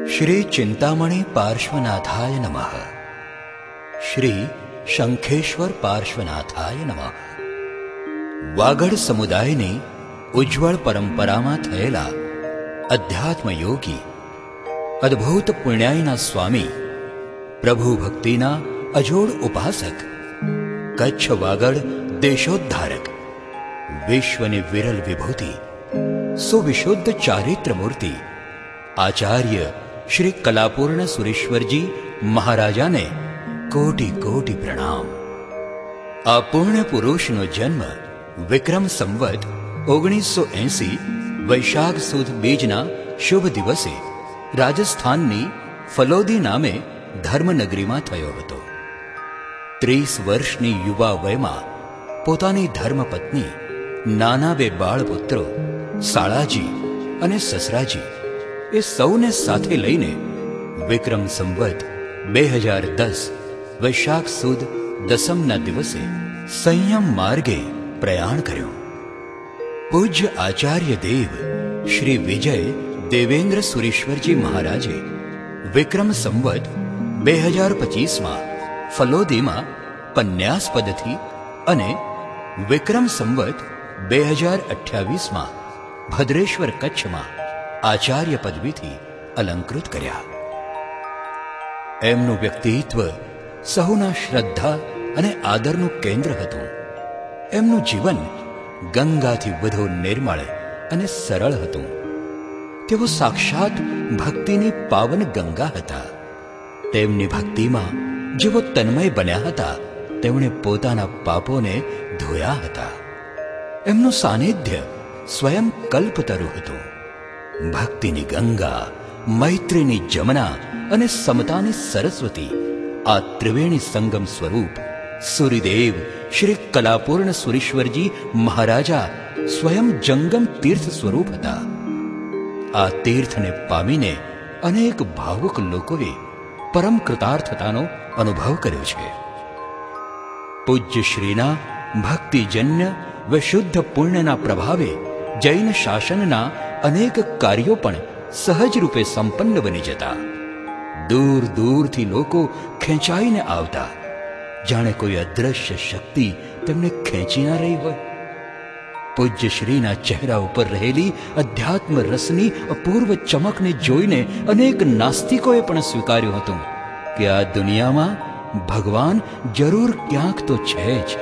श्री चिंतामणि पार्श्वनाथाय नमः। श्री शंखेश्वर पार्श्वनाथाय नमः। वागड़ समुदायनी उज्ज्वल परंपरामां थयेला अध्यात्म योगी अद्भुत पुण्याईना स्वामी प्रभु भक्तिना अजोड़ उपासक कच्छ वागड़ देशोद्धारक विश्वनी विरल विभूति सुविशुद्ध चारित्र मूर्ति आचार्य श्री कलापूर्ण सुरेश्वर जी महाराजा ने कोटि कोटि प्रणाम। आ पुण्य पुरुष नो जन्म विक्रम संवत 1980 वैशाख सुद बीजना शुभ दिवसे राजस्थाननी फलोदी नामे धर्मनगरी में थयो हतो। 30 वर्षनी युवा वयमां पोतानी धर्मपत्नी नाना बे बाळपुત્રો साळाजी अने ससराजी ए सौने साथे लईने विक्रम संवत 2010 वैशाख सुद दसमना दिवसे संयम मार्गे प्रयाण कर्यो। पूज्य आचार्य देव श्री विजय देवेंद्र सुरेश्वरजी महाराजे विक्रम संवत 2025 में फलोदी में पन्यास पदथी अने विक्रम संवत 2028 में भद्रेश्वर कच्छ में आचार्य पदवी थी अलंकृत कर्या। एमनु व्यक्तित्व सहुना श्रद्धा अने आदरनु केंद्र हतुं। एमनु जीवन गंगाथी वधु निर्मळ अने सरल हतुं। तेओ साक्षात भक्तिनी पावन गंगा हता। तेमनी भक्तिमां जेओ तन्मय बन्या हता तेमणे पोताना पापोने धोया हता। एमनु सानिध्य स्वयं कल्पतरु हतुं। भक्तिनी गंगा, मैत्रीनी जमुना अने समतानी सरस्वती आ त्रिवेणी संगम स्वरूप सूर्यदेव श्री कलापूर्ण सुरेश्वरजी महाराजा स्वयं जंगम तीर्थ स्वरूप हता। आ तीर्थने पामीने अनेक भावुक लोकोए परम कृतार्थतानो अनुभव कर्यो छे। पूज्य श्रीना भक्तिजन्य व शुद्ध पुण्यना प्रभावे जैन शासनना अनेक कार्यों पण सहज रूपे संपन्न बनी जता। दूर दूर थी लोको खेंचाईने आवता, जाने कोई अदृश्य शक्ति तेमने खेंची ना रही होय। पूज्य श्रीना चेहरा उपर रहेली अध्यात्म रसनी अपूर्व चमकने जोईने अनेक नास्तिकोए पण स्वीकार्युं हतुं के आ दुनियामां भगवान जरूर क्यांक तो छे ज।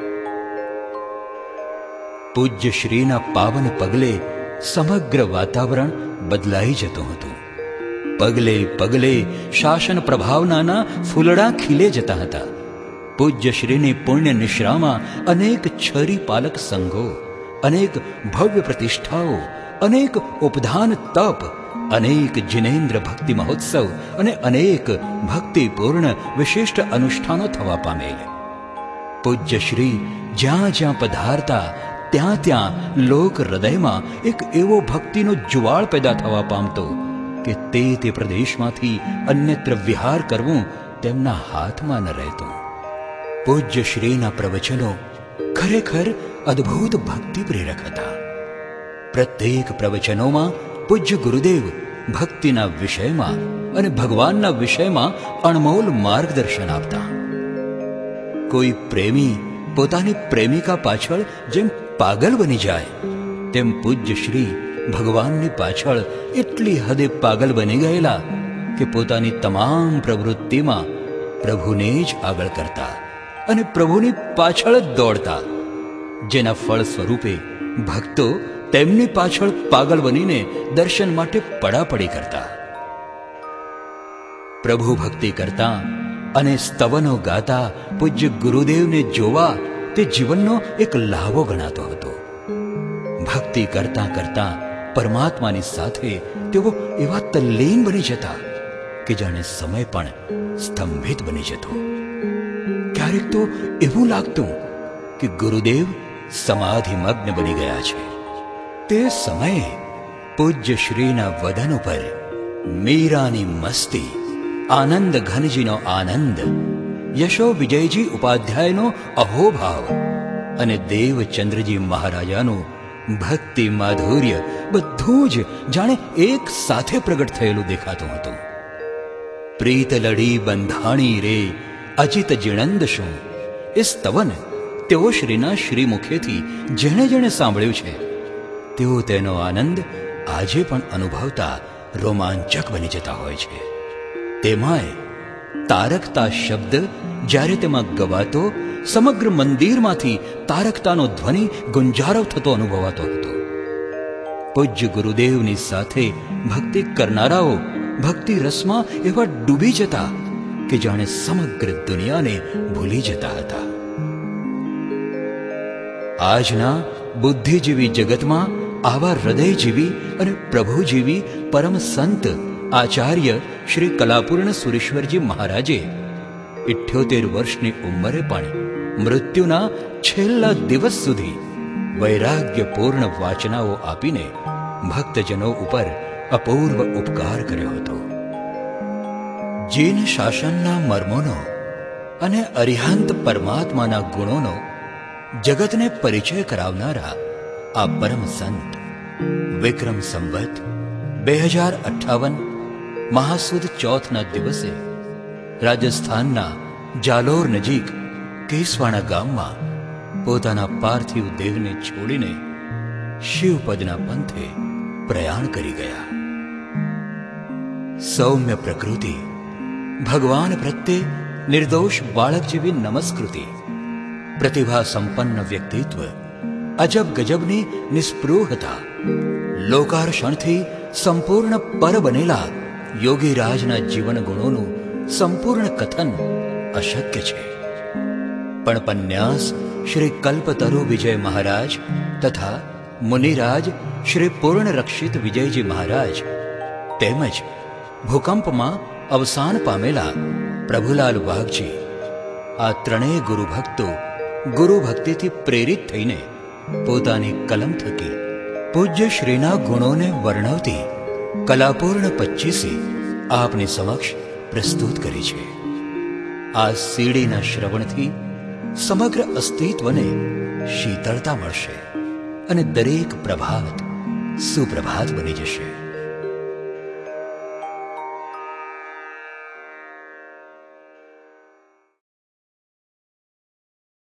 पूज्य श्रीना पावन पगले समग्र वातावरण बदलाई जतुं हतुं। पगले पगले शासन प्रभावनाना फूलड़ा खिले जता हता। पूज्य श्रीनी पुण्य निश्रामा अनेक छरी पालक संघो, अनेक भव्य प्रतिष्ठाओ, अनेक उपधान तप, अनेक जिनेन्द्र भक्ति महोत्सव अने अनेक भक्तिपूर्ण विशिष्ट अनुष्ठानो थवा पामेल। पूज्य श्री ज्यां ज्यां पधारता त्यां त्यां लोक हृदयमां एक एवो भक्तिनो जुवाळ पैदा थवा पामतो के ते प्रदेशमांथी अन्यत्र विहार करवुं तेमना हाथमां न रहेतुं। पूज्य श्रीना प्रवचनो खरेखर अद्भुत भक्ति प्रेरक हता। प्रत्येक प्रवचनोमां पूज्य गुरुदेव भक्तिना विषयमां अने भगवानना विषयमां अणमोल मार्गदर्शन आपता। कोई प्रेमी पोतानी प्रेमिका पाछळ जेम पागल बनी जाए तेम पूज्य श्री भगवाननी पाछळ एटली हदे पागल बनी गयेला के पोतानी तमाम प्रवृत्तिमां प्रभुने ज आगळ करता अने प्रभुनी पाछळ ज दौड़ता, जेना फळ स्वरूपे भक्तो तेमनी पाछळ पागल बनीने दर्शन माटे पड़ापड़ी करता। प्रभु भक्ति करता अने स्तवनो गाता पूज्य गुरुदेवने जोवा ते जीवननो एक लाभो गणातो हतो। भक्ति करता करता परमात्मानी साथे तेओ एवा तल्लीन बनी जता के जाने समय पण स्तंभित बनी जतो। क्यारेक तो एवुं लागतुं कि गुरुदेव समाधिमग्न बनी गया छे। ते समये पूज्य श्रीना वदन पर मीरानी मस्ती, आनंद घनजीनो आनंद, यशो विजयजी उपाध्यायनो अहोभाव अने देवचंद्रजी महाराजानो ભક્તિ માધુર્ય બધું જ જાણે એક સાથે પ્રગટ થયેલું દેખાતું હતું. પ્રીત લડી બંધાણી રે અજિત જીણંદ શું, એ સ્તવન તેઓ શ્રીના શ્રીમુખેથી જેણે જેણે સાંભળ્યું છે તેઓ તેનો આનંદ આજે પણ અનુભવતા રોમાંચક બની જતા હોય છે. તેમાંય તારકતા શબ્દ જ્યારે તેમાં ગવાતો સમગ્ર મંદિરમાંથી તારકતાનો ધ્વનિ ગુંજારવ થતો અનુભવાતો હતો. પૂજ્ય ગુરુદેવની સાથે ભક્તિ કરનારાઓ ભક્તિ રસમાં એવા ડૂબી જતા કે જાણે સમગ્ર દુનિયાને ભૂલી જતા હતા. આજના બુદ્ધિજીવી જગતમાં આવા હૃદયજીવી અને પ્રભુજીવી પરમ સંત આચાર્ય શ્રી કલાપૂર્ણ સુરેશ્વરજી મહારાજે 78 વર્ષની ઉંમરે પણ મૃત્યુના છેલ્લા દિવસ સુધી વૈરાગ્યપૂર્ણ વાચનાઓ આપીને ભક્તજનો ઉપર અપૂર્વ ઉપકાર કર્યો હતો. જીન શાસનના મર્મોનો અને અરિહંત પરમાત્માના ગુણોનો જગતને પરિચય કરાવનારા આ પરમ સંત વિક્રમ સંવત 2058 મહાસુદ ચોથના દિવસે રાજસ્થાનના જાલોર નજીક કેસવાણા ગામમાં પોતાના પાર્થિવ દેહને છોડીને શિવપદના પંથે પ્રયાણ કરી ગયા. સૌમ્ય પ્રકૃતિ, ભગવાન પ્રત્યે નિર્દોષ બાળક જેવી નમસ્કૃતિ, પ્રતિભા સંપન્ન વ્યક્તિત્વ, અજબ ગજબની નિસ્પૃહતા, લોકાર્ષણથી સંપૂર્ણ પર બનેલા યોગીરાજના જીવન ગુણોનું સંપૂર્ણ કથન અશક્ય છે. પણ પન્યાસ શ્રી કલ્પતરુ વિજય મહારાજ તથા મુનિરાજ શ્રી પૂર્ણ રક્ષિત વિજયજી મહારાજ તેમજ ભૂકંપમાં અવસાન પામેલા પ્રભુલાલ વાઘજી, આ ત્રણેય ગુરુભક્તો ગુરુભક્તિથી પ્રેરિત થઈને પોતાની કલમ થકી પૂજ્ય શ્રીના ગુણોને વર્ણવતી કલાપૂર્ણ 25 આપની સમક્ષ પ્રસ્તુત કરી છે. આ સીડીના શ્રવણથી સમગ્ર અસ્તિત્વને શીતળતા મળશે અને દરેક પ્રભાત સુપ્રભાત બની જશે.